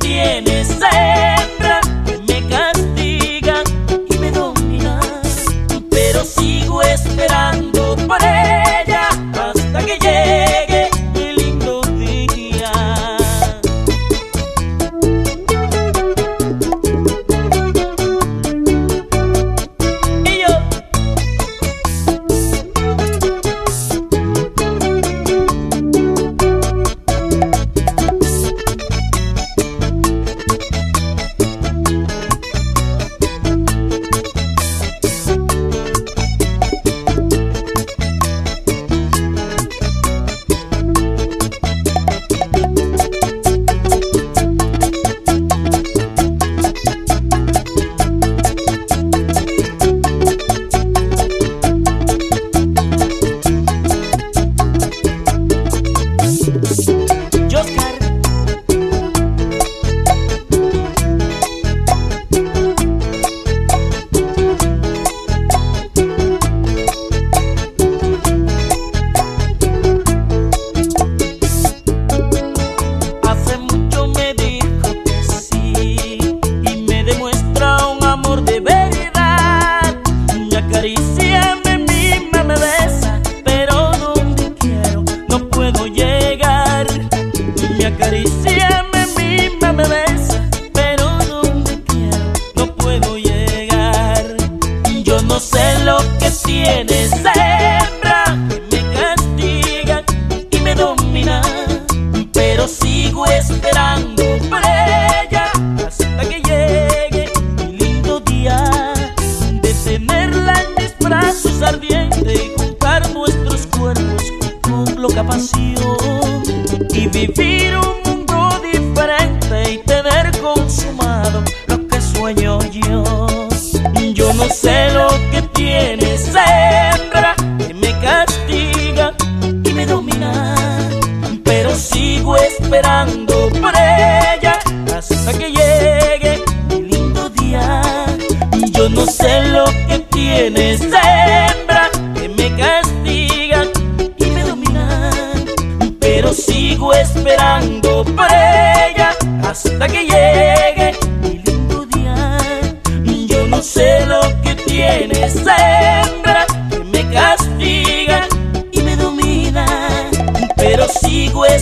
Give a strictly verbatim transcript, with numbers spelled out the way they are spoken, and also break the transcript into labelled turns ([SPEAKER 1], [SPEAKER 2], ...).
[SPEAKER 1] tienes, hembra, que me castiga y me domina, pero sigo esperando por ella hasta que llegue el lindo día. Y yo acariciame, mima, me besa, pero donde quiero no puedo llegar. Me acariciame, mima, me besa, pero donde quiero no puedo llegar. Yo no sé lo que tienes, hembra, que me castiga y me domina, pero sigo esperando por ella hasta que llegue mi lindo día de tenerla en mis brazos ardiente y juntar nuestros cuerpos con loca pasión y vivir un mundo diferente y tener consumado lo que sueño yo. Yo no sé lo que tienes, hembra, que me castiga y me domina, pero sigo esperando por ella hasta que llegue mi lindo día. Yo no sé lo que tienes, hembra, que me castiga y me domina, pero sigo esperando por ella hasta que llegue mi lindo día. Yo no sé lo que tienes, hembra, que me castiga y me domina, pero sigo esperando